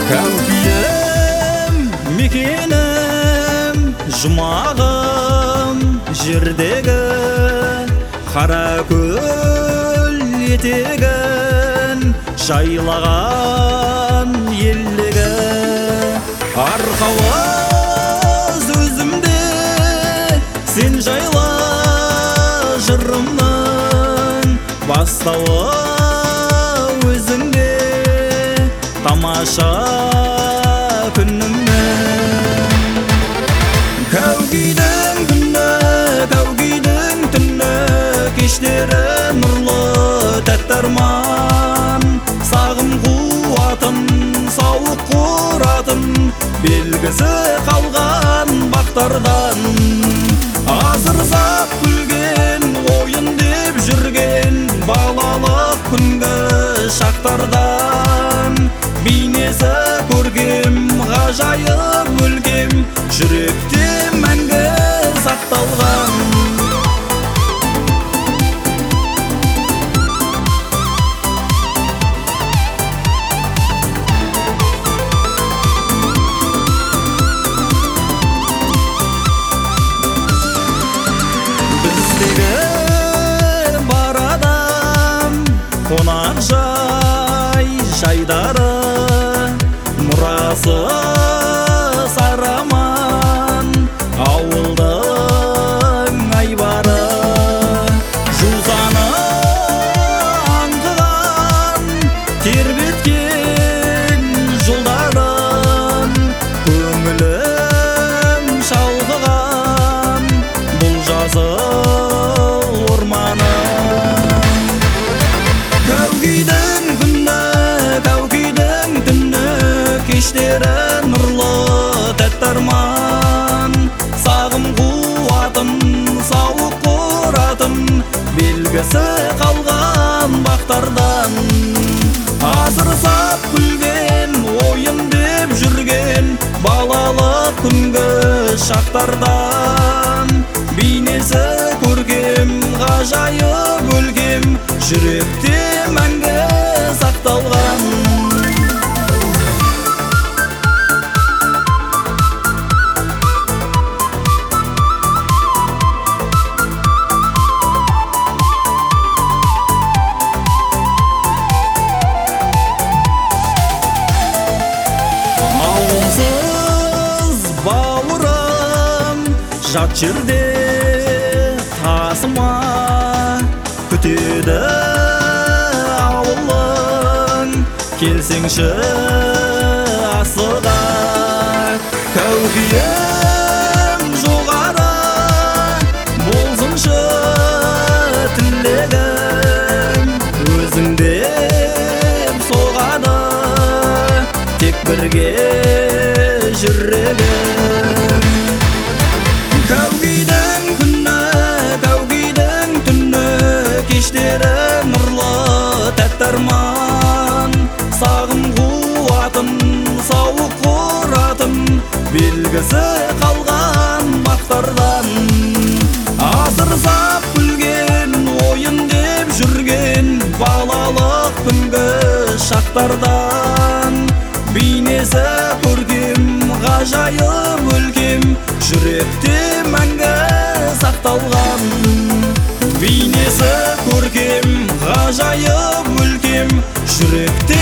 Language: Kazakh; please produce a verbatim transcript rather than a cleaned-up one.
Кәукием, мекенім, жұмағым жердегі қара көл етегін жайлаған елігі арқауыз өзімде сен жайла жырымның бастауы өзіңде тамаша күнімнің кәукидің күні кәукидің түні кештері нұрлы тәтті арман сағым қуатын сауық құратын белгісі қалған бақтардан азырзап күлген ойын деп жүрген балалық күнгі шақтардан бейнесі көргем ғажайып өлгем жүректе мәңгі сақталған қонақ жай жайдары мұрасы сараман ауылдың айбары жусаны аңқыған тербеткен жолдарын көңілім шалқыған бұл жасыл орманы кәукидің күні кәукидің түні кештері нұрлы тәтті арман сағым қуатын сауық құратын белгісі қалған бақтардан азырсап күлген ойын деп жүрген балалық күнгі шақтардан бейнесі көргем ғажайып өлгем жүректе мәңгі сақталған ауылсыз бауырым жат жерде тасыма күтеді ауылың келсеңші асыға кәукием жоғары болсыншы тілегім өзіңде соғады тек бірге жүрегім кәукидің күні кәукидің түні кештері нұрлы тәтті арман сағым қуатын сауық құратын белгісі қалған бақтардан азырзап күлген ойын деп жүрген балалық күнгі шақтардан бейнесі көргем ғажайып өлгем жүректе мәңгі сақталған бейнесі көргем ғажайып өлгем жүректе